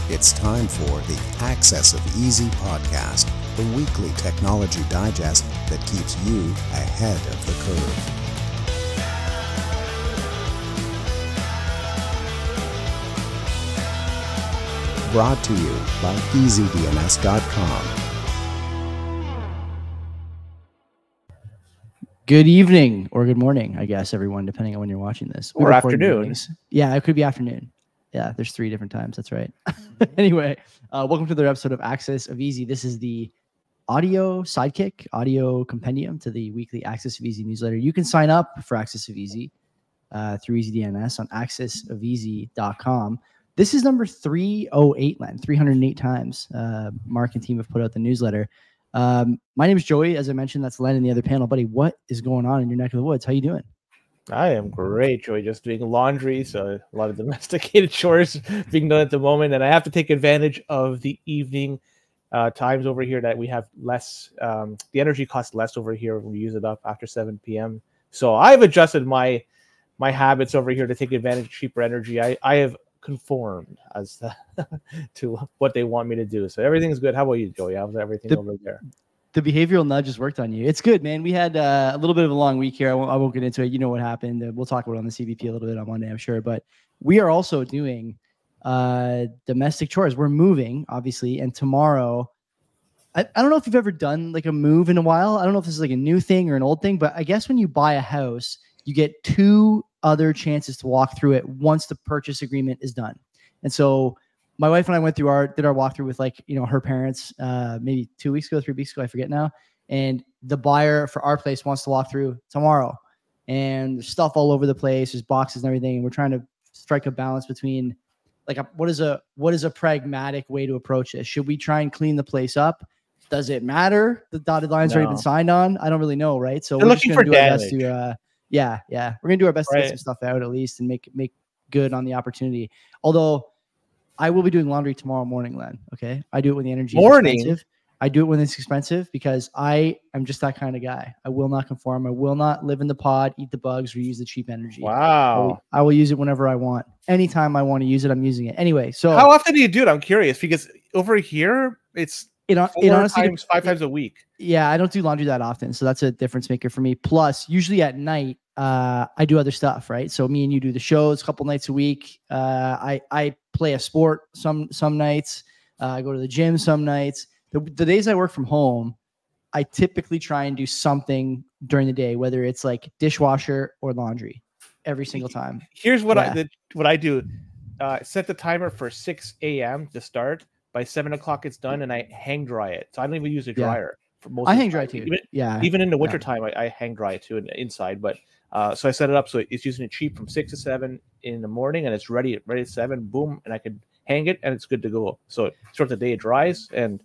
It's time for the Access of Easy podcast, the weekly technology digest that keeps you ahead of the curve. Brought to you by EasyDNS.com. Good evening or good morning, I guess, everyone, depending on when you're watching this. Or afternoon. Yeah, it could be afternoon. Yeah, there's 3 different times. That's right. Anyway, welcome to another episode of Access of Easy. This is the audio sidekick, audio compendium to the weekly Access of Easy newsletter. You can sign up for Access of Easy through EasyDNS on accessofeasy.com. This is number 308, Len, 308 times Mark and team have put out the newsletter. My name is Joey. As I mentioned, that's Len in the other panel. Buddy, what is going on in your neck of the woods? How you doing? I am great, Joey. Just doing laundry, so a lot of domesticated chores being done at the moment, and I have to take advantage of the evening times over here that we have less. The energy costs less over here when we use it up after 7 p.m. So I've adjusted my habits over here to take advantage of cheaper energy. I have conformed as to what they want me to do. So everything's good. How about you, Joey? How's everything over there? The behavioral nudge has worked on you. It's good, man. We had a little bit of a long week here. I won't get into it. You know what happened. We'll talk about it on the CBP a little bit on Monday, I'm sure. But we are also doing domestic chores. We're moving, obviously. And tomorrow, I don't know if you've ever done like a move in a while. I don't know if this is like a new thing or an old thing, but I guess when you buy a house, you get 2 other chances to walk through it once the purchase agreement is done. And so my wife and I did our walkthrough with her parents maybe 2 weeks ago, 3 weeks ago, I forget now. And the buyer for our place wants to walk through tomorrow. And there's stuff all over the place. There's boxes and everything. And we're trying to strike a balance between what is a pragmatic way to approach this? Should we try and clean the place up? Does it matter? The dotted line's already been signed on. I don't really know, right? So we're looking for damage. We're gonna do our best to get some stuff out at least and make good on the opportunity. Although I will be doing laundry tomorrow morning, Len. Okay, I do it when the energy is expensive. I do it when it's expensive because I am just that kind of guy. I will not conform. I will not live in the pod, eat the bugs, or use the cheap energy. Wow. I will use it whenever I want. Anytime I want to use it, I'm using it. Anyway, so how often do you do it? I'm curious because over here it's it honestly 5 times a week. Yeah, I don't do laundry that often, so that's a difference maker for me. Plus, usually at night, I do other stuff, right? So me and you do the shows a couple nights a week. I play a sport some nights. I go to the gym some nights. The days I work from home, I typically try and do something during the day, whether it's like dishwasher or laundry, every single time. Here's what I do. Set the timer for 6 a.m. to start. By 7 o'clock, it's done, and I hang dry it. So I don't even use a dryer for most. I hang dry too. Even in the wintertime, I hang dry it too inside. But so I set it up so it's using it cheap from 6 to 7 in the morning, and it's ready at 7. Boom, and I can hang it, and it's good to go. So throughout the day, it dries, and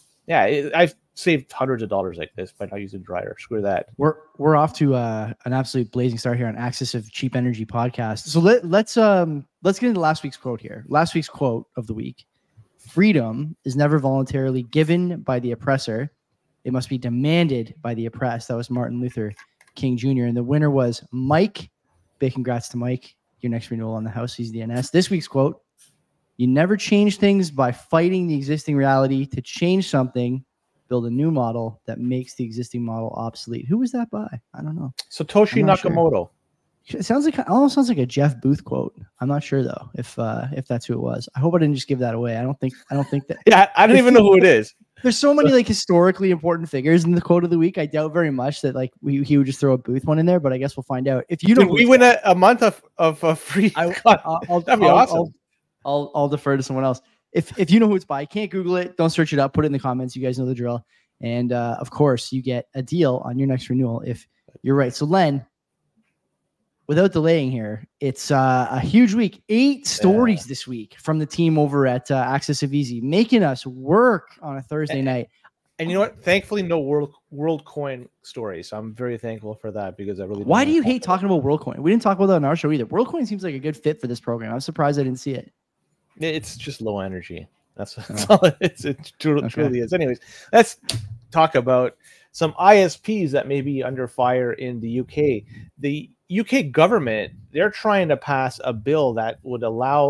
I've saved hundreds of dollars like this by not using a dryer. Screw that. We're off to an absolute blazing start here on Access of Cheap Energy podcast. So let's get into last week's quote here. Last week's quote of the week. Freedom is never voluntarily given by the oppressor. It must be demanded by the oppressed. That was Martin Luther King Jr. And the winner was Mike. Big congrats to Mike. Your next renewal on the House EasyDNS. This week's quote. You never change things by fighting the existing reality. To change something, build a new model that makes the existing model obsolete. Who was that by? I don't know. Satoshi Nakamoto. Sure. It almost sounds like a Jeff Booth quote. I'm not sure though if that's who it was. I hope I didn't just give that away. I don't think that. Yeah, I don't even know who it is. There's so many historically important figures in the quote of the week. I doubt very much that he would just throw a Booth one in there, but I guess we'll find out. If you don't, we win a month of free. That'd be awesome. I'll defer to someone else. If you know who it's by, can't Google it. Don't search it up. Put it in the comments. You guys know the drill. And of course, you get a deal on your next renewal if you're right. So Len. Without delaying here, it's a huge week. 8 stories this week from the team over at Access of Easy, making us work on a Thursday night. And you know what? Thankfully, no WorldCoin stories. So I'm very thankful for that because I really. Why do you hate talking about WorldCoin? We didn't talk about that on our show either. WorldCoin seems like a good fit for this program. I'm surprised I didn't see it. It's just low energy. That's all it is. It truly is. Anyways, let's talk about some ISPs that may be under fire in the UK. The UK government, they're trying to pass a bill that would allow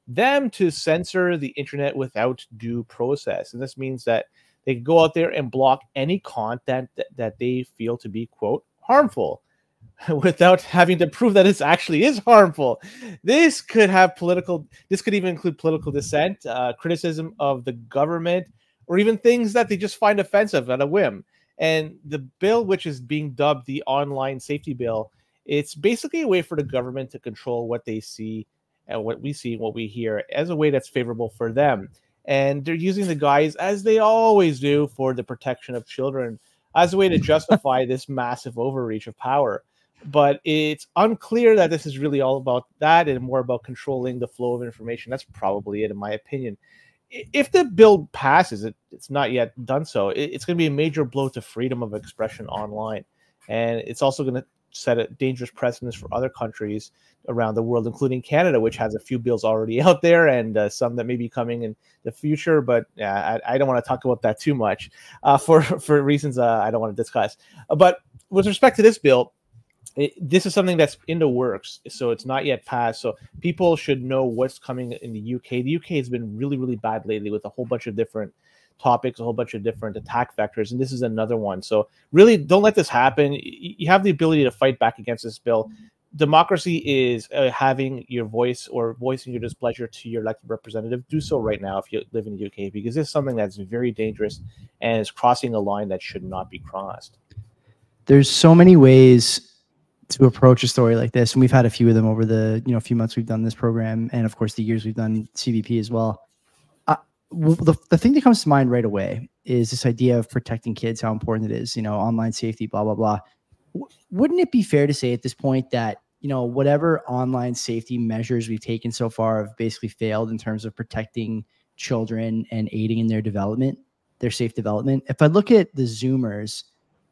them to censor the internet without due process. And this means that they can go out there and block any content that they feel to be, quote, harmful, without having to prove that it actually is harmful. This could even include political dissent, criticism of the government, or even things that they just find offensive at a whim. And the bill, which is being dubbed the Online Safety Bill, it's basically a way for the government to control what they see and what we see and what we hear as a way that's favorable for them. And they're using the guise, as they always do, for the protection of children as a way to justify this massive overreach of power. But it's unclear that this is really all about that and more about controlling the flow of information. That's probably it, in my opinion. If the bill passes, it's not yet done so, it's going to be a major blow to freedom of expression online. And it's also going to set a dangerous precedent for other countries around the world, including Canada, which has a few bills already out there and some that may be coming in the future. But I don't want to talk about that too much for reasons I don't want to discuss. But with respect to this bill, this is something that's in the works, so it's not yet passed. So people should know what's coming in the UK. The UK has been really, really bad lately with a whole bunch of different topics, a whole bunch of different attack vectors, and this is another one. So really, don't let this happen. You have the ability to fight back against this bill. Democracy is having your voice or voicing your displeasure to your elected representative. Do so right now if you live in the UK, because this is something that's very dangerous and is crossing a line that should not be crossed. There's so many ways to approach a story like this, and we've had a few of them over the few months we've done this program, and of course the years we've done CBP as well. The thing that comes to mind right away is this idea of protecting kids, how important it is, online safety, blah blah blah. Wouldn't it be fair to say at this point that whatever online safety measures we've taken so far have basically failed in terms of protecting children and aiding in their development, their safe development? If I look at the Zoomers,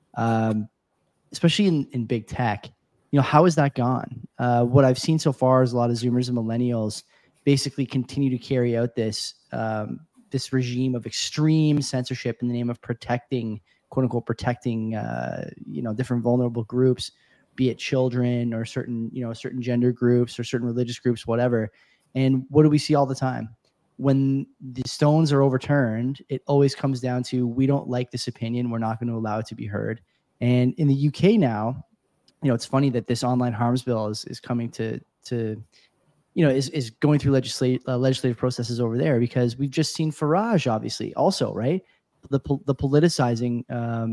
especially in big tech, how has that gone? What I've seen so far is a lot of Zoomers and millennials basically continue to carry out this regime of extreme censorship in the name of protecting, quote unquote, protecting, different vulnerable groups, be it children or certain gender groups or certain religious groups, whatever. And what do we see all the time? When the stones are overturned, it always comes down to, we don't like this opinion, we're not going to allow it to be heard. And in the UK now, it's funny that this online harms bill is coming to is going through legislative processes over there, because we've just seen Farage, obviously, also, right? The politicizing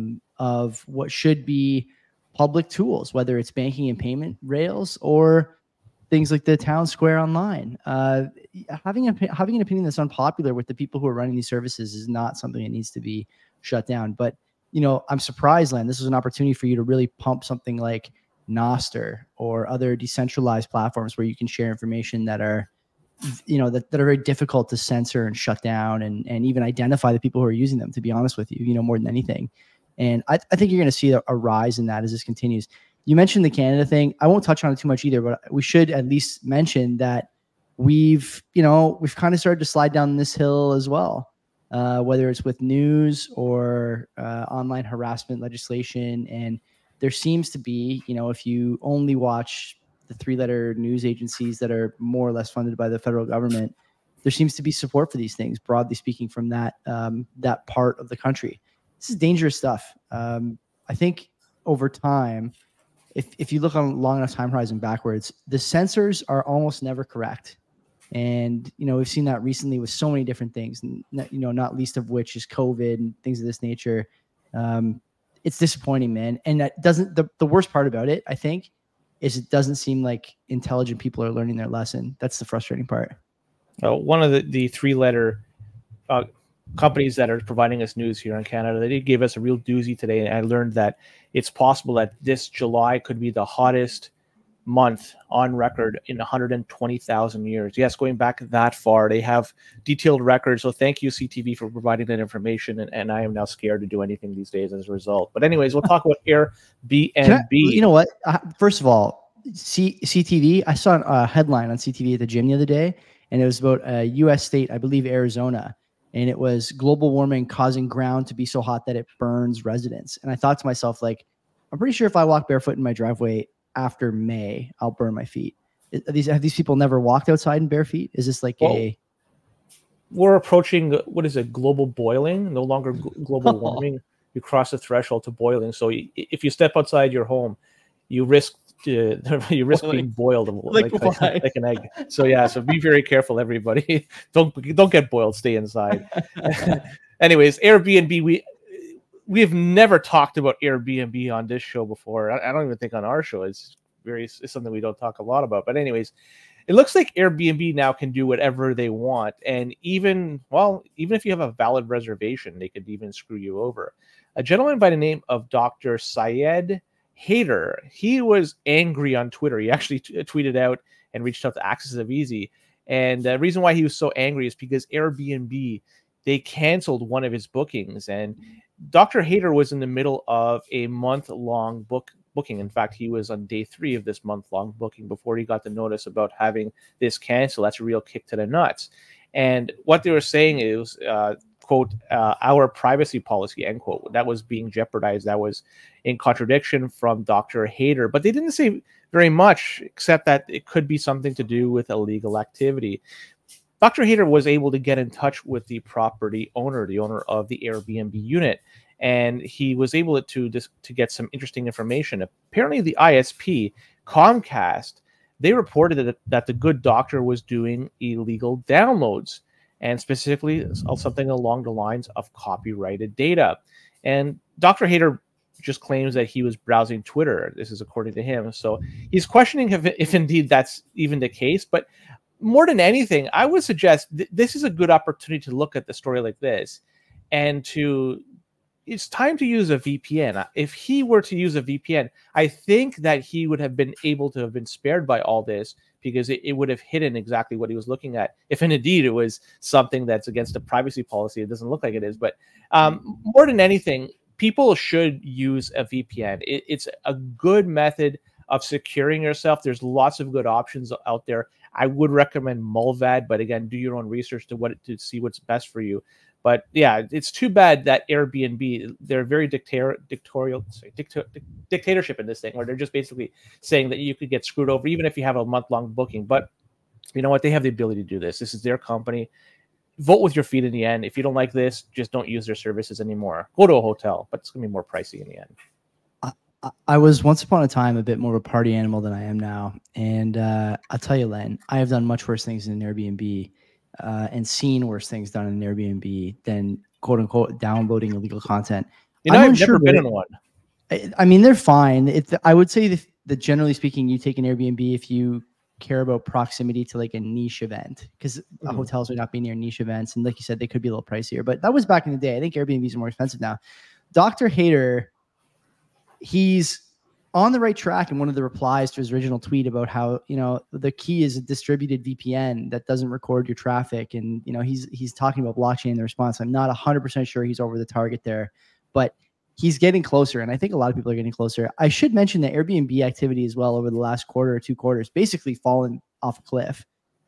of what should be public tools, whether it's banking and payment rails or things like the town square online. Having an opinion that's unpopular with the people who are running these services is not something that needs to be shut down. But I'm surprised, Len, this was an opportunity for you to really pump something like Nostr or other decentralized platforms where you can share information that are, that are very difficult to censor and shut down and even identify the people who are using them, to be honest with you, more than anything. And I think you're going to see a rise in that as this continues. You mentioned the Canada thing. I won't touch on it too much either, but we should at least mention that we've kind of started to slide down this hill as well. Whether it's with news or online harassment legislation. And there seems to be, if you only watch the 3-letter news agencies that are more or less funded by the federal government, there seems to be support for these things, broadly speaking, from that part of the country. This is dangerous stuff. I think over time, if you look on a long enough time horizon backwards, the censors are almost never correct. And, we've seen that recently with so many different things, not least of which is COVID and things of this nature. It's disappointing, man. And that doesn't, the worst part about it, I think, is it doesn't seem like intelligent people are learning their lesson. That's the frustrating part. One of the 3-letter companies that are providing us news here in Canada, they gave us a real doozy today. And I learned that it's possible that this July could be the hottest month on record in 120,000 years. Yes, going back that far. They have detailed records. So thank you, CTV, for providing that information. And I am now scared to do anything these days as a result. But anyways, we'll talk about Airbnb. You know what? First of all, CTV, I saw a headline on CTV at the gym the other day, and it was about a U.S. state, I believe Arizona. And it was global warming causing ground to be so hot that it burns residents. And I thought to myself, I'm pretty sure if I walk barefoot in my driveway after May, I'll burn my feet. Have these people never walked outside in bare feet? Is this like we're approaching, what is it, global boiling? No longer global warming. You cross the threshold to boiling. So if you step outside your home, you risk being boiled like an egg. So yeah, so be very careful, everybody. Don't get boiled. Stay inside. Anyways, Airbnb. We have never talked about Airbnb on this show before. I don't even think on our show. It's something we don't talk a lot about. But anyways, it looks like Airbnb now can do whatever they want, and even if you have a valid reservation, they could even screw you over. A gentleman by the name of Dr. Syed Haider, he was angry on Twitter. He actually tweeted out and reached out to Access of Easy, and the reason why he was so angry is because Airbnb, they canceled one of his bookings, and Dr. Haider was in the middle of a month-long booking. In fact, he was on day 3 of this month-long booking before he got the notice about having this canceled. That's a real kick to the nuts. And what they were saying is, quote, our privacy policy, end quote, that was being jeopardized. That was in contradiction from Dr. Haider. But they didn't say very much, except that it could be something to do with illegal activity. Dr. Haider was able to get in touch with the property owner, the owner of the Airbnb unit, and he was able to get some interesting information. Apparently, the ISP, Comcast, they reported that the good doctor was doing illegal downloads, and specifically something along the lines of copyrighted data. And Dr. Haider just claims that he was browsing Twitter. This is according to him. So he's questioning if indeed that's even the case. But more than anything, I would suggest this is a good opportunity to look at the story like this, and it's time to use a VPN. If he were to use a VPN, I think that he would have been able to have been spared by all this, because it would have hidden exactly what he was looking at. If indeed it was something that's against the privacy policy, it doesn't look like it is. But more than anything, people should use a VPN. It's a good method of securing yourself. There's lots of good options out there. I would recommend Mullvad, but again, do your own research to see what's best for you. But yeah, it's too bad that Airbnb, they're very dictatorship in this thing, where they're just basically saying that you could get screwed over even if you have a month-long booking. But you know what? They have the ability to do this. This is their company. Vote with your feet in the end. If you don't like this, just don't use their services anymore. Go to a hotel, but it's going to be more pricey in the end. I was once upon a time a bit more of a party animal than I am now. And I'll tell you, Len, I have done much worse things in Airbnb and seen worse things done in Airbnb than, quote unquote, downloading illegal content. I've never been in one. I mean, they're fine. I would say that generally speaking, you take an Airbnb if you care about proximity to like a niche event, because hotels would not be near niche events. And like you said, they could be a little pricier, but that was back in the day. I think Airbnbs are more expensive now. Dr. Haider, he's on the right track in one of the replies to his original tweet about how, the key is a distributed VPN that doesn't record your traffic. And, he's talking about blockchain in the response. I'm not 100% sure he's over the target there, but he's getting closer. And I think a lot of people are getting closer. I should mention that Airbnb activity as well over the last quarter or 2 quarters basically fallen off a cliff.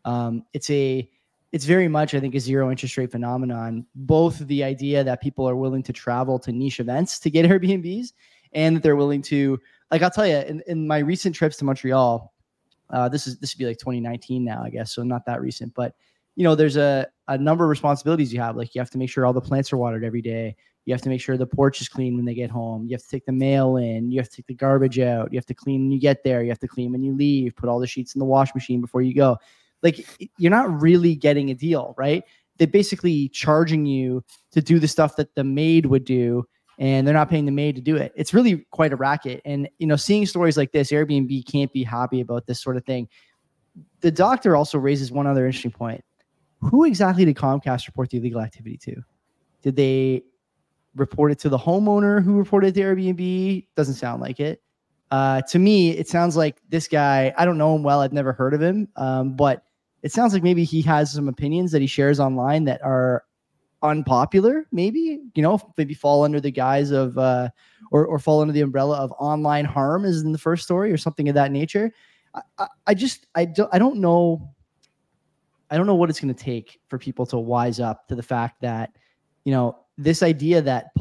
It's very much, I think, a zero interest rate phenomenon. Both the idea that people are willing to travel to niche events to get Airbnbs, and that they're willing to, like, I'll tell you, in my recent trips to Montreal, this would be like 2019 now, I guess, so not that recent, but there's a number of responsibilities you have. Like, you have to make sure all the plants are watered every day. You have to make sure the porch is clean when they get home. You have to take the mail in. You have to take the garbage out. You have to clean when you get there. You have to clean when you leave. Put all the sheets in the wash machine before you go. Like, you're not really getting a deal, right? They're basically charging you to do the stuff that the maid would do, and they're not paying the maid to do it. It's really quite a racket. And, seeing stories like this, Airbnb can't be happy about this sort of thing. The doctor also raises one other interesting point. Who exactly did Comcast report the illegal activity to? Did they report it to the homeowner who reported it to Airbnb? Doesn't sound like it. To me, it sounds like this guy, I don't know him well. I've never heard of him. But it sounds like maybe he has some opinions that he shares online that are unpopular, maybe fall under the guise of or fall under the umbrella of online harm, is in the first story, or something of that nature. I don't know what it's going to take for people to wise up to the fact that this idea that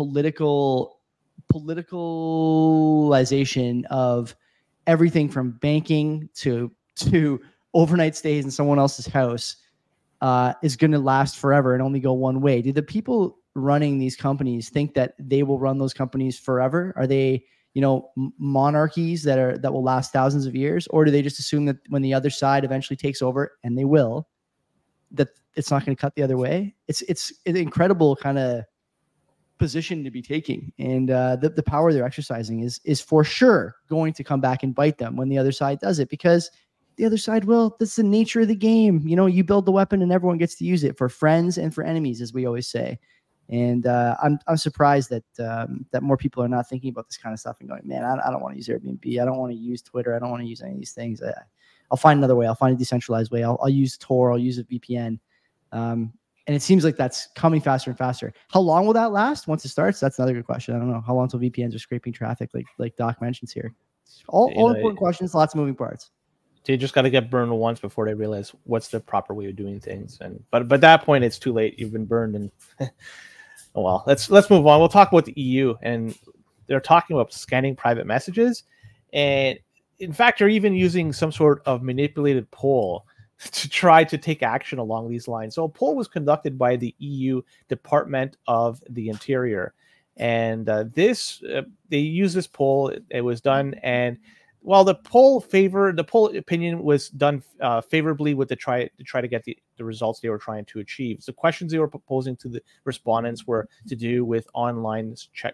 politicalization of everything from banking to to overnight stays in someone else's house is going to last forever and only go one way? Do the people running these companies think that they will run those companies forever? Are they, monarchies that will last thousands of years? Or do they just assume that when the other side eventually takes over, and they will, that it's not going to cut the other way? It's an incredible kind of position to be taking, and the power they're exercising is for sure going to come back and bite them when the other side does it, because the other side will. That's the nature of the game. You build the weapon and everyone gets to use it, for friends and for enemies, as we always say. And I'm surprised that more people are not thinking about this kind of stuff and going, man, I don't want to use Airbnb. I don't want to use Twitter. I don't want to use any of these things. I'll find another way. I'll find a decentralized way. I'll use Tor. I'll use a VPN. And it seems like that's coming faster and faster. How long will that last once it starts? That's another good question. I don't know how long until VPNs are scraping traffic, like Doc mentions here. All important questions, lots of moving parts. They just got to get burned once before they realize what's the proper way of doing things. But at that point, it's too late. You've been burned. And oh well, let's move on. We'll talk about the EU, and they're talking about scanning private messages, and in fact, they're even using some sort of manipulated poll to try to take action along these lines. So a poll was conducted by the EU Department of the Interior, and they used this poll. It was done, and while the poll opinion was done favorably with to try to get the results they were trying to achieve. So questions they were proposing to the respondents were to do with online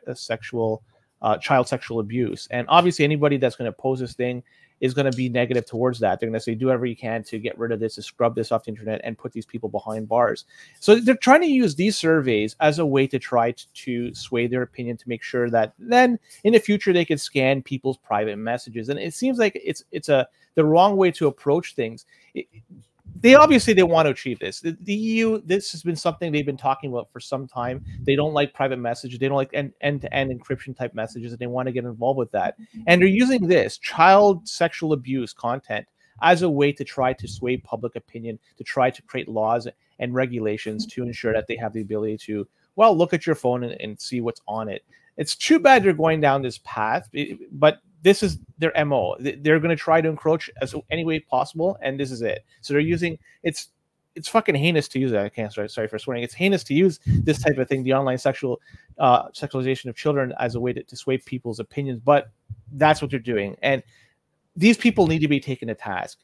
child sexual abuse. And obviously anybody that's going to oppose this thing is going to be negative towards that. They're going to say, do whatever you can to get rid of this, to scrub this off the internet and put these people behind bars. So they're trying to use these surveys as a way to try to sway their opinion, to make sure that then in the future they can scan people's private messages. And it seems like it's the wrong way to approach things. They obviously want to achieve this. The EU, this has been something they've been talking about for some time. They don't like private messages. They don't like end-to-end encryption type messages, and they want to get involved with that. And they're using this child sexual abuse content as a way to try to sway public opinion, to try to create laws and regulations to ensure that they have the ability to, well, look at your phone and see what's on it. It's too bad they're going down this path, but this is their MO. They're going to try to encroach as any way possible, and this is it. So they're using it's fucking heinous to use that. I can't sorry for swearing. It's heinous to use this type of thing, the online sexualization of children, as a way to sway people's opinions. But that's what they're doing, and these people need to be taken to task.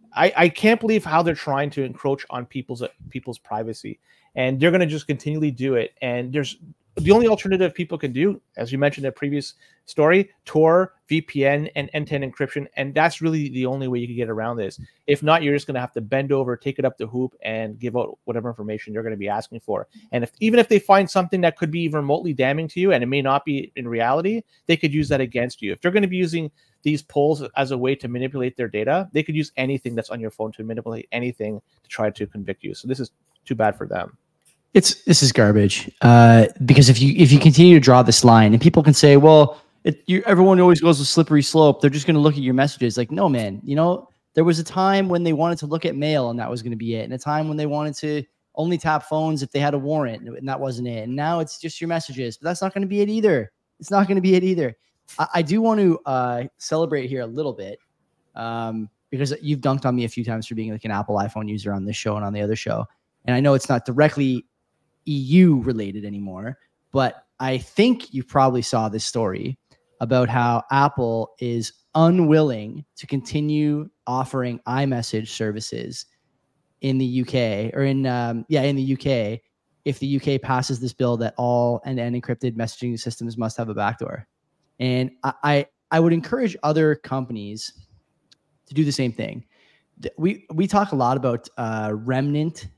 I can't believe how they're trying to encroach on people's privacy, and they're going to just continually do it. And there's the only alternative people can do, as you mentioned in the previous story, Tor, VPN, and end-to-end encryption, and that's really the only way you can get around this. If not, you're just going to have to bend over, take it up the hoop, and give out whatever information you're going to be asking for. And even if they find something that could be even remotely damning to you, and it may not be in reality, they could use that against you. If they're going to be using these polls as a way to manipulate their data, they could use anything that's on your phone to manipulate anything to try to convict you. So this is too bad for them. This is garbage, because if you continue to draw this line, and people can say, well, everyone always goes a slippery slope. They're just going to look at your messages. Like, no, man. There was a time when they wanted to look at mail, and that was going to be it, and a time when they wanted to only tap phones if they had a warrant, and that wasn't it. And now it's just your messages, but that's not going to be it either. It's not going to be it either. I do want to celebrate here a little bit, because you've dunked on me a few times for being like an Apple iPhone user on this show and on the other show, and I know it's not directly EU related anymore, but I think you probably saw this story about how Apple is unwilling to continue offering iMessage services in the UK, or in the UK, if the UK passes this bill that all end-to-end encrypted messaging systems must have a backdoor. And I would encourage other companies to do the same thing. We talk a lot about remnant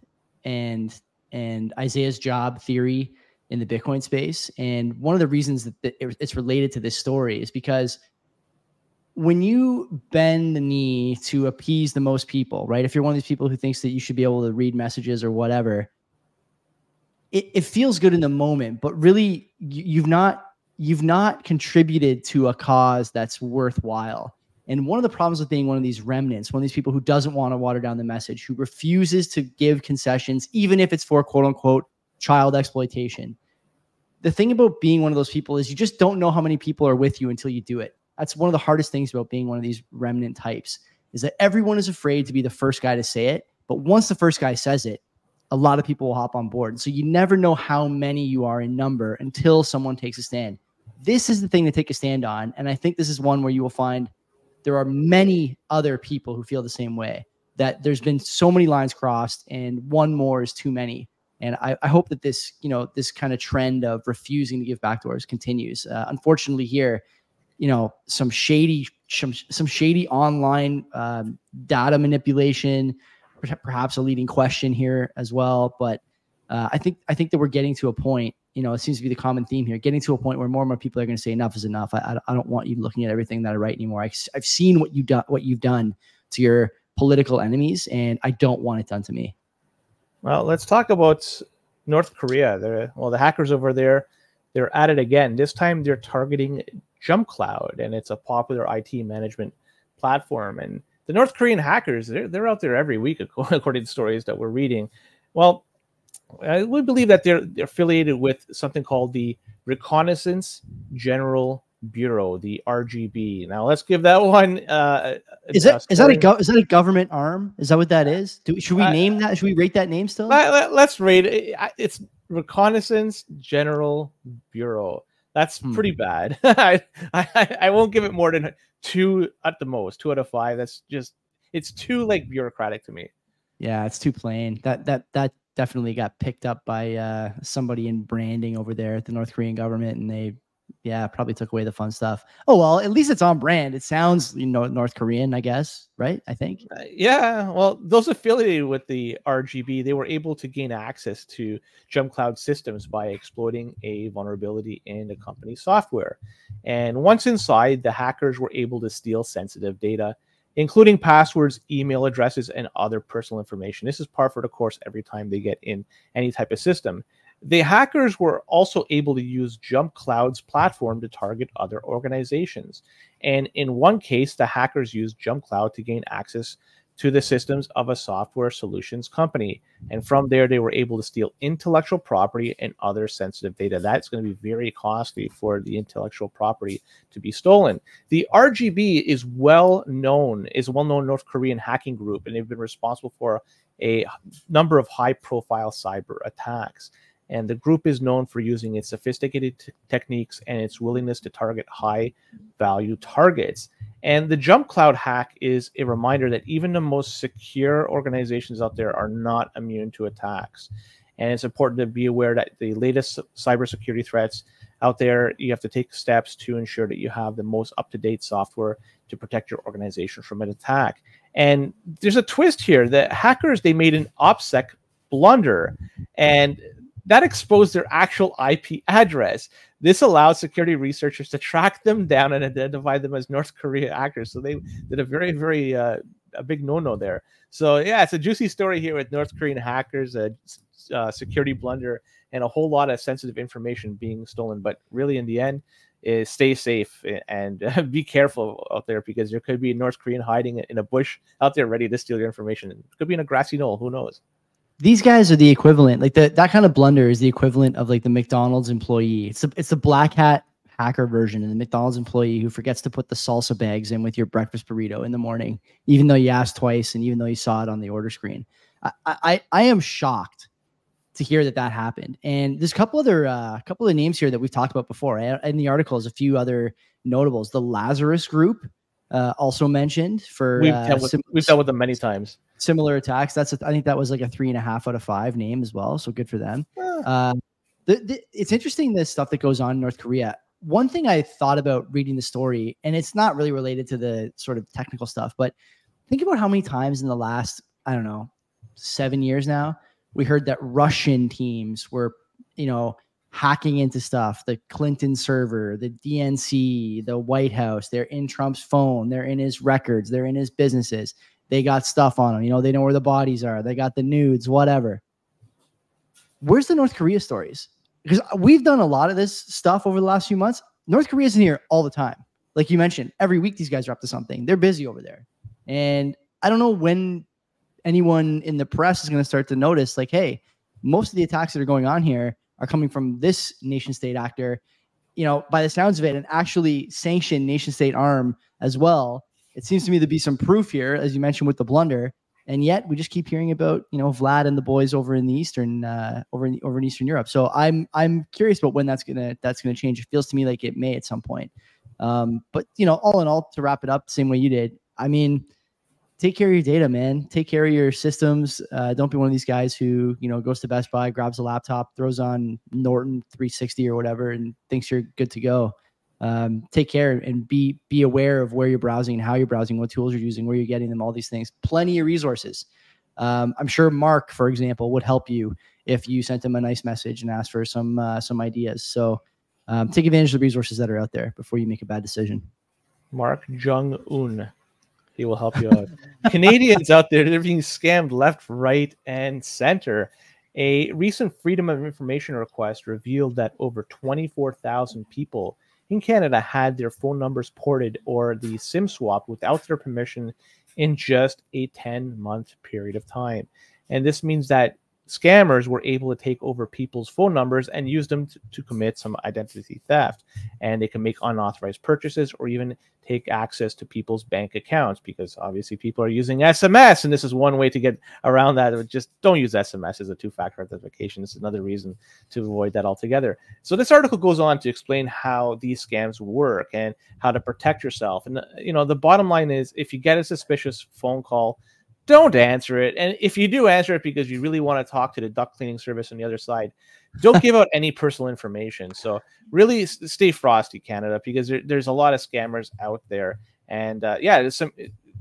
and Isaiah's job theory in the Bitcoin space. And one of the reasons that it's related to this story is because when you bend the knee to appease the most people, right? If you're one of these people who thinks that you should be able to read messages or whatever, it feels good in the moment, but really you've not contributed to a cause that's worthwhile. And one of the problems with being one of these remnants, one of these people who doesn't want to water down the message, who refuses to give concessions, even if it's for quote unquote child exploitation. The thing about being one of those people is you just don't know how many people are with you until you do it. That's one of the hardest things about being one of these remnant types. is that everyone is afraid to be the first guy to say it. But once the first guy says it, a lot of people will hop on board. So you never know how many you are in number until someone takes a stand. This is the thing to take a stand on. And I think this is one where you will find there are many other people who feel the same way, that there's been so many lines crossed and one more is too many. And I hope that this, this kind of trend of refusing to give backdoors continues. Unfortunately here, some shady online data manipulation, perhaps a leading question here as well. But I think that we're getting to a point, it seems to be the common theme here, getting to a point where more and more people are going to say enough is enough. I don't want you looking at everything that I write anymore. I've seen what you've done to your political enemies, and I don't want it done to me. Well, let's talk about North Korea. The hackers over there, they're at it again. This time they're targeting JumpCloud, and it's a popular IT management platform. And the North Korean hackers, they're out there every week, according to stories that we're reading. Well, we believe that they're affiliated with something called the Reconnaissance General Bureau, the RGB. Now let's give that one. Is that a government arm? Is that what that is? Should we name that? Should we rate that name still? Let's rate it. It's Reconnaissance General Bureau. That's pretty bad. I won't give it more than 2 at the most, 2 out of 5. It's too bureaucratic to me. Yeah, it's too plain. That definitely got picked up by somebody in branding over there at the North Korean government, and they probably took away the fun stuff. Oh, well, at least it's on brand. It sounds, North Korean, I guess, right? I think. Well, those affiliated with the RGB, they were able to gain access to JumpCloud systems by exploiting a vulnerability in the company's software. And once inside, the hackers were able to steal sensitive data, including passwords, email addresses, and other personal information. This is par for the course every time they get in any type of system. The hackers were also able to use JumpCloud's platform to target other organizations. And in one case, the hackers used JumpCloud to gain access to the systems of a software solutions company. And from there, they were able to steal intellectual property and other sensitive data. That's going to be very costly for the intellectual property to be stolen. The RGB is a well-known North Korean hacking group, and they've been responsible for a number of high-profile cyber attacks. And the group is known for using its sophisticated techniques and its willingness to target high-value targets. And the JumpCloud hack is a reminder that even the most secure organizations out there are not immune to attacks. And it's important to be aware that the latest cybersecurity threats out there, you have to take steps to ensure that you have the most up-to-date software to protect your organization from an attack. And there's a twist here. The hackers, they made an OPSEC blunder, and that exposed their actual IP address. This allowed security researchers to track them down and identify them as North Korea actors. So they did a very, very a big no-no there. So it's a juicy story here with North Korean hackers, a security blunder, and a whole lot of sensitive information being stolen. But really, in the end, is stay safe and be careful out there, because there could be a North Korean hiding in a bush out there ready to steal your information. It could be in a grassy knoll. Who knows? These guys are the equivalent, that kind of blunder is the equivalent of the McDonald's employee. It's the black hat hacker version of the McDonald's employee who forgets to put the salsa bags in with your breakfast burrito in the morning, even though you asked twice and even though you saw it on the order screen. I am shocked to hear that happened. And there's a couple of names here that we've talked about before. In the article is a few other notables. The Lazarus Group, also mentioned for we've dealt with them many times. Similar attacks. I think that was like a 3.5 out of 5 name as well. So good for them. It's interesting, this stuff that goes on in North Korea. One thing I thought about reading the story, and it's not really related to the sort of technical stuff, but think about how many times in the last, 7 years now, we heard that Russian teams were, hacking into stuff, the Clinton server, the DNC, the White House. They're in Trump's phone. They're in his records. They're in his businesses. They got stuff on them. They know where the bodies are. They got the nudes, whatever. Where's the North Korea stories? Because we've done a lot of this stuff over the last few months. North Korea's in here all the time. Like you mentioned, every week these guys are up to something. They're busy over there. And I don't know when anyone in the press is going to start to notice, hey, most of the attacks that are going on here are coming from this nation state actor, by the sounds of it, an actually sanctioned nation state arm as well. It seems to me to be some proof here, as you mentioned with the blunder, and yet we just keep hearing about Vlad and the boys over in the Eastern over in Eastern Europe. So I'm curious about when that's gonna change. It feels to me like it may at some point. But all in all, to wrap it up, same way you did. I mean, take care of your data, man. Take care of your systems. Don't be one of these guys who goes to Best Buy, grabs a laptop, throws on Norton 360 or whatever, and thinks you're good to go. Take care and be aware of where you're browsing and how you're browsing, what tools you're using, where you're getting them, all these things. Plenty of resources. I'm sure Mark, for example, would help you if you sent him a nice message and asked for some ideas. So take advantage of the resources that are out there before you make a bad decision. Mark Jung-un. He will help you out. Canadians out there, they're being scammed left, right, and center. A recent Freedom of Information request revealed that over 24,000 people in Canada had their phone numbers ported or the SIM swap without their permission in just a 10-month period of time. And this means that scammers were able to take over people's phone numbers and use them to commit some identity theft. And they can make unauthorized purchases or even take access to people's bank accounts, because obviously people are using SMS. And this is one way to get around that. Just don't use SMS as a two-factor authentication. This is another reason to avoid that altogether. So this article goes on to explain how these scams work and how to protect yourself. And the bottom line is, if you get a suspicious phone call, don't answer it. And if you do answer it because you really want to talk to the duct cleaning service on the other side, don't give out any personal information. So really stay frosty, Canada, because there's a lot of scammers out there. And there's some,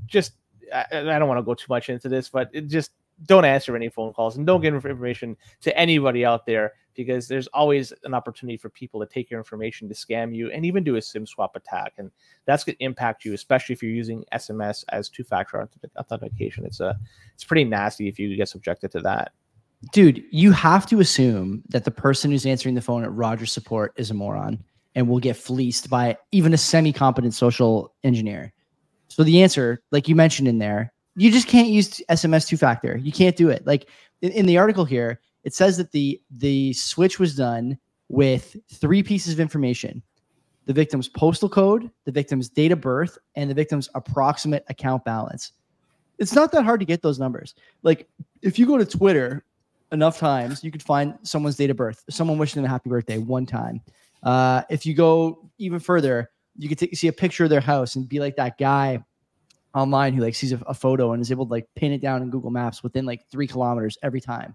I don't want to go too much into this, but just don't answer any phone calls and don't give information to anybody out there, because there's always an opportunity for people to take your information to scam you and even do a SIM swap attack. And that's going to impact you, especially if you're using SMS as two-factor authentication. It's pretty nasty if you get subjected to that. Dude, you have to assume that the person who's answering the phone at Rogers Support is a moron and will get fleeced by even a semi-competent social engineer. So the answer, like you mentioned in there, you just can't use SMS two-factor. You can't do it. Like in the article here, it says that the switch was done with 3 pieces of information: the victim's postal code, the victim's date of birth, and the victim's approximate account balance. It's not that hard to get those numbers. Like if you go to Twitter enough times, you could find someone's date of birth, someone wishing them a happy birthday one time. If you go even further, you could see a picture of their house and be like that guy online who sees a photo and is able to pin it down in Google Maps within 3 kilometers every time.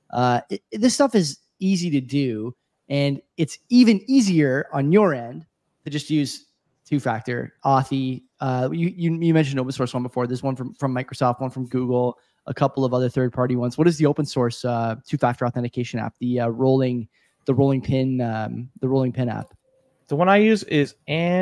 This stuff is easy to do, and it's even easier on your end to just use two-factor Authy. You mentioned open source one before. There's one from Microsoft, one from Google, a couple of other third-party ones. What is the open source two-factor authentication app? The rolling pin app. The one I use is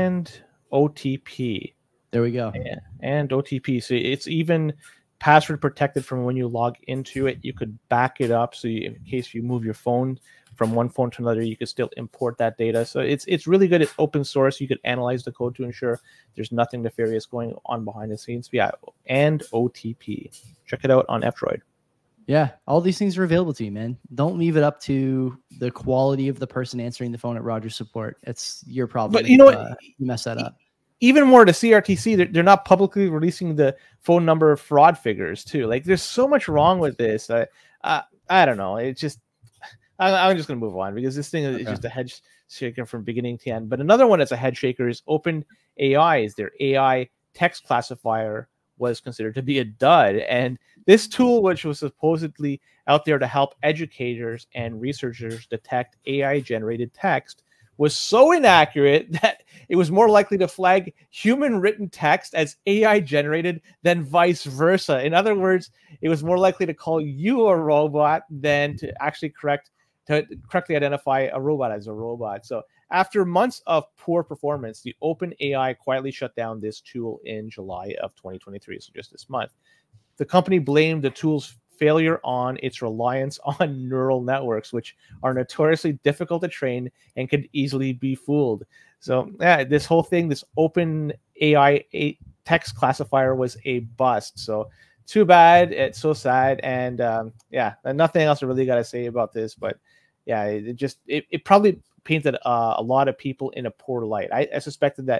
OTP. There we go. And OTP. So it's even password protected from when you log into it. You could back it up, so in case you move your phone from one phone to another, you could still import that data. So it's really good. It's open source. You could analyze the code to ensure there's nothing nefarious going on behind the scenes. Yeah, and OTP. Check it out on F-Droid. Yeah, all these things are available to you, man. Don't leave it up to the quality of the person answering the phone at Rogers Support. It's your problem. But you mess that up. Even more to CRTC, they're not publicly releasing the phone number fraud figures too. There's so much wrong with this. I don't know. It's just, I'm just going to move on, because this thing is just a head shaker from beginning to end. But another one that's a head shaker is OpenAI. Their AI text classifier was considered to be a dud. And this tool, which was supposedly out there to help educators and researchers detect AI-generated text, was so inaccurate that it was more likely to flag human written text as AI generated than vice versa. In other words, it was more likely to call you a robot than to actually correctly identify a robot as a robot. So after months of poor performance, the OpenAI quietly shut down this tool in July of 2023, so just this month. The company blamed the tool's failure on its reliance on neural networks, which are notoriously difficult to train and could easily be fooled. So this whole thing, this OpenAI text classifier was a bust. So too bad. It's so sad. And nothing else I really got to say about this. But yeah, it probably painted a lot of people in a poor light. I suspected that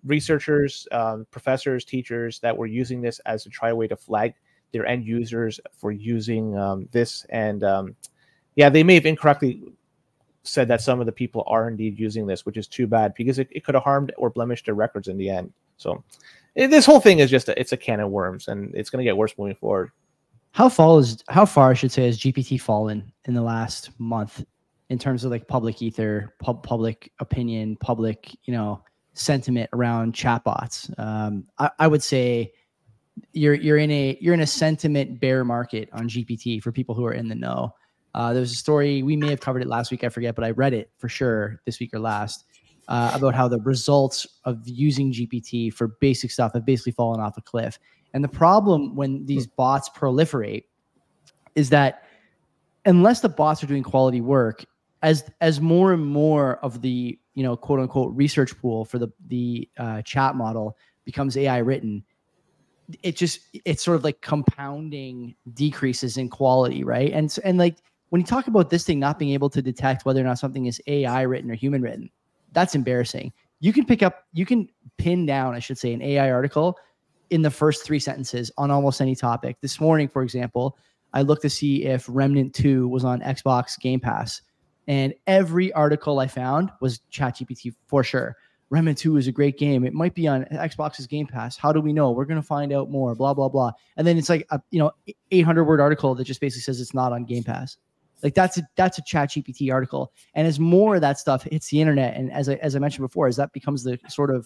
researchers, professors, teachers that were using this as a try way to flag their end users for using this. And yeah, they may have incorrectly said that some of the people are indeed using this, which is too bad because it could have harmed or blemished their records in the end. So this whole thing is just it's a can of worms, and it's going to get worse moving forward. How far, I should say, has GPT fallen in the last month in terms of like public ether, public opinion, public, sentiment around chatbots? I would say you're in a sentiment bear market on GPT for people who are in the know. There's a story, we may have covered it last week, I forget, but I read it for sure this week or last, about how the results of using GPT for basic stuff have basically fallen off a cliff. And the problem when these bots proliferate is that unless the bots are doing quality work, as more and more of the quote unquote research pool for the chat model becomes AI written, it's sort of like compounding decreases in quality, right? And like when you talk about this thing not being able to detect whether or not something is AI written or human written, that's embarrassing. You can pin down, I should say, an AI article in the first 3 sentences on almost any topic. This morning, for example, I looked to see if Remnant 2 was on Xbox Game Pass, and every article I found was ChatGPT for sure. Remnant 2 is a great game. It might be on Xbox's Game Pass. How do we know? We're going to find out more, blah, blah, blah. And then it's like a 800-word article that just basically says it's not on Game Pass. Like that's a ChatGPT article. And as more of that stuff hits the internet, and as I mentioned before, as that becomes the sort of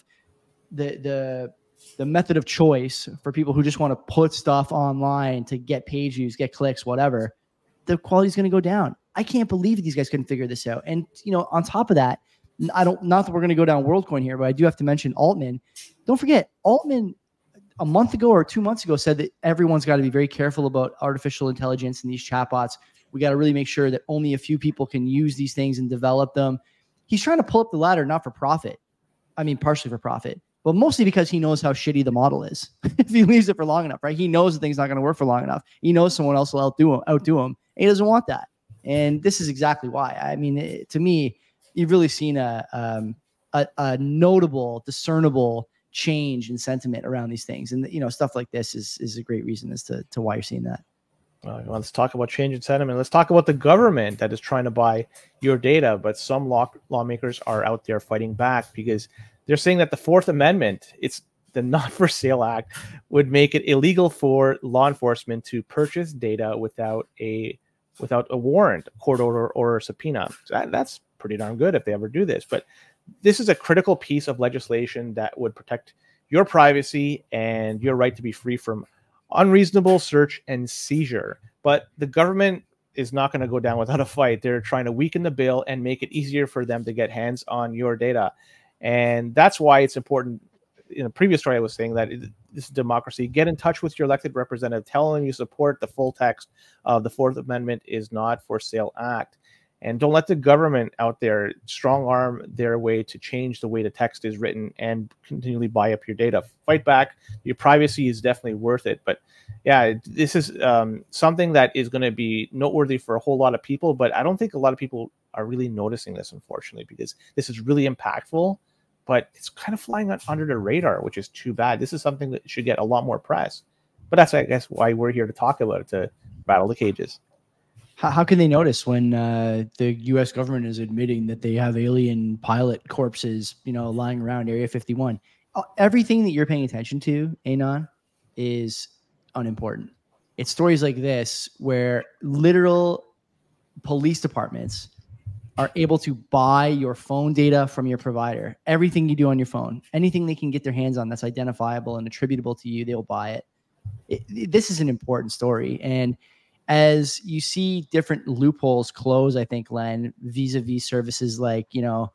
the method of choice for people who just want to put stuff online to get page views, get clicks, whatever, the quality is going to go down. I can't believe that these guys couldn't figure this out. And on top of that, not that we're going to go down WorldCoin here, but I do have to mention Altman. Don't forget, Altman a month ago or 2 months ago said that everyone's got to be very careful about artificial intelligence and these chatbots. We got to really make sure that only a few people can use these things and develop them. He's trying to pull up the ladder, not for profit. I mean, partially for profit, but mostly because he knows how shitty the model is. If he leaves it for long enough, right? He knows the thing's not going to work for long enough. He knows someone else will outdo him. And he doesn't want that. And this is exactly why. I mean, to me, you've really seen a notable, discernible change in sentiment around these things. And, stuff like this is a great reason as to why you're seeing that. Well, let's talk about change in sentiment. Let's talk about the government that is trying to buy your data, but some lawmakers are out there fighting back because they're saying that the Fourth Amendment, it's the Not for Sale Act, would make it illegal for law enforcement to purchase data without a warrant, court order, or a subpoena. So that's pretty darn good if they ever do this. But this is a critical piece of legislation that would protect your privacy and your right to be free from unreasonable search and seizure. But the government is not going to go down without a fight. They're trying to weaken the bill and make it easier for them to get hands on your data. And that's why it's important. In a previous story, I was saying that this is democracy. Get in touch with your elected representative. Tell them you support the full text of the Fourth Amendment is Not for Sale Act. And don't let the government out there strong arm their way to change the way the text is written and continually buy up your data. Fight back. Your privacy is definitely worth it. But yeah, this is something that is going to be noteworthy for a whole lot of people. But I don't think a lot of people are really noticing this, unfortunately, because this is really impactful. But it's kind of flying under the radar, which is too bad. This is something that should get a lot more press. But that's, I guess, why we're here to talk about it, to battle the cages. How can they notice when the U.S. government is admitting that they have alien pilot corpses, lying around Area 51? Everything that you're paying attention to, Anon, is unimportant. It's stories like this where literal police departments are able to buy your phone data from your provider. Everything you do on your phone, anything they can get their hands on that's identifiable and attributable to you, they'll buy it. This is an important story. And as you see different loopholes close, I think, Len, vis-a-vis services like, you and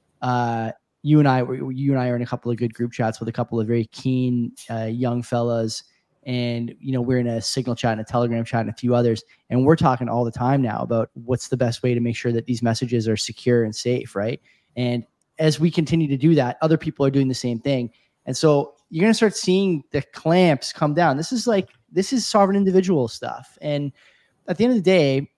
I are in a couple of good group chats with a couple of very keen young fellas. And, we're in a Signal chat and a Telegram chat and a few others. And we're talking all the time now about what's the best way to make sure that these messages are secure and safe, right? And as we continue to do that, other people are doing the same thing. And so you're going to start seeing the clamps come down. This is sovereign individual stuff. And at the end of the day,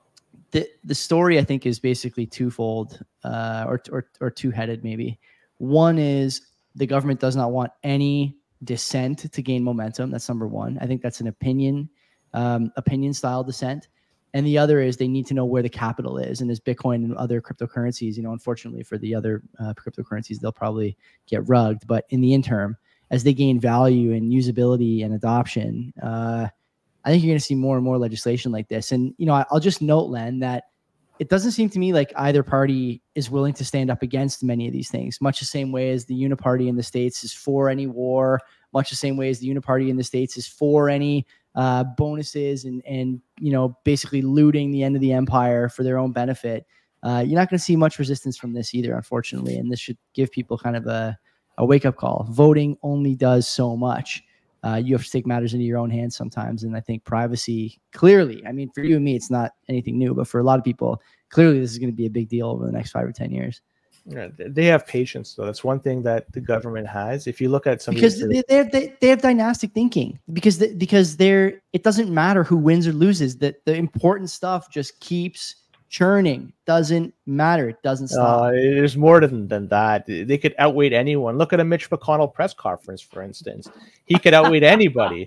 the story, I think, is basically twofold or two-headed maybe. One is the government does not want any dissent to gain momentum. That's number one. I think that's an opinion style dissent. And the other is they need to know where the capital is. And as Bitcoin and other cryptocurrencies, unfortunately for the other cryptocurrencies, they'll probably get rugged. But in the interim, as they gain value and usability and adoption, I think you're going to see more and more legislation like this. And, I'll just note, Len, that it doesn't seem to me like either party is willing to stand up against many of these things, much the same way as the Uniparty in the States is for any war, much the same way as the Uniparty in the States is for any bonuses and basically looting the end of the empire for their own benefit. You're not going to see much resistance from this either, unfortunately. And this should give people kind of a wake-up call. Voting only does so much. You have to take matters into your own hands sometimes. And I think privacy, clearly, I mean, for you and me, it's not anything new, but for a lot of people, clearly this is going to be a big deal over the next 5 or 10 years. Yeah, they have patience, though. That's one thing that the government has. If you look at some, because they have dynastic thinking, because it doesn't matter who wins or loses. That the important stuff just keeps churning. Doesn't matter. It doesn't stop. There's more than that. They could outweigh anyone. Look at a Mitch McConnell press conference, for instance. He could outweigh anybody.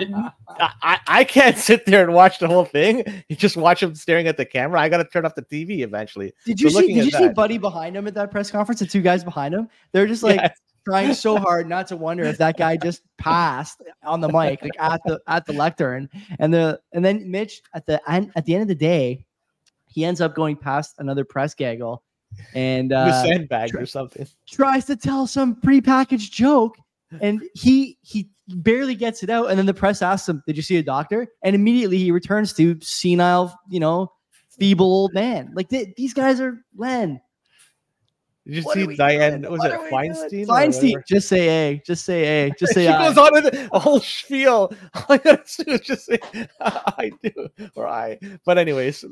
I can't sit there and watch the whole thing. You just watch him staring at the camera. I got to turn off the TV eventually. Did you see Buddy behind him at that press conference? The two guys behind him. They're just like trying so hard not to wonder if that guy just passed on the mic, like at the lectern. And then Mitch at the end of the day, he ends up going past another press gaggle and sandbagged or something. Tries to tell some prepackaged joke, and he barely gets it out. And then the press asks him, "Did you see a doctor?" And immediately he returns to senile, feeble old man. Like these guys are Len. Did you see Diane? Was it Feinstein? Feinstein. Just say A. Just say A. Just say I. She goes on with a whole spiel. All I gotta do is just say I do or I. But anyways,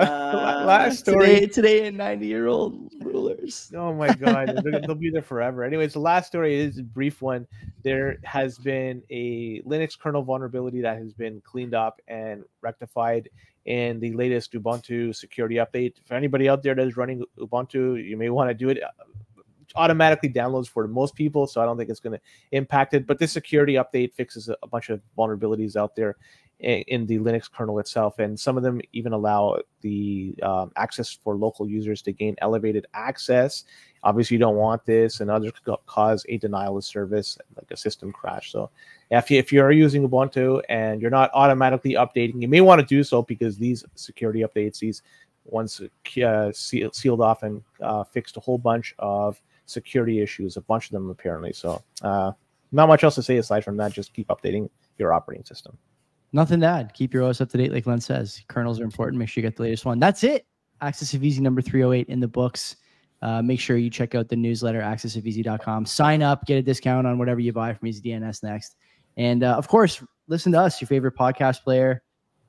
last story. Today in 90-year-old rulers. Oh my God, they'll be there forever. Anyways, the last story is a brief one. There has been a Linux kernel vulnerability that has been cleaned up and rectified in the latest Ubuntu security update. For anybody out there that is running Ubuntu, you may want to do it. Automatically downloads for most people, so I don't think it's going to impact it. But this security update fixes a bunch of vulnerabilities out there in the Linux kernel itself, and some of them even allow the access for local users to gain elevated access. Obviously, you don't want this, and others could cause a denial of service, like a system crash. So if you're using Ubuntu and you're not automatically updating, you may want to do so, because these security updates, these ones sealed off and fixed a whole bunch of security issues, a bunch of them apparently. So not much else to say aside from that. Just keep updating your operating system. Nothing to add. Keep your OS up to date, like Len says. Kernels are important. Make sure you get the latest one. That's it. Access of Easy number 308 in the books. Make sure you check out the newsletter, accessofeasy.com. Sign up, get a discount on whatever you buy from EasyDNS next. And of course, listen to us, your favorite podcast player.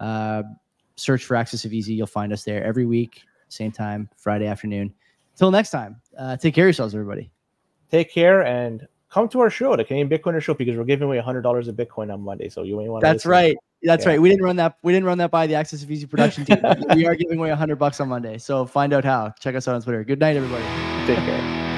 Search for Access of Easy. You'll find us there every week, same time, Friday afternoon. Until next time, take care of yourselves, everybody. Take care and come to our show, the Canadian Bitcoiner Show, because we're giving away $100 of Bitcoin on Monday. So you may want to. That's right. That's right. We didn't run that by the Access of Easy production team. We are giving away $100 on Monday. So find out how. Check us out on Twitter. Good night, everybody. Take care.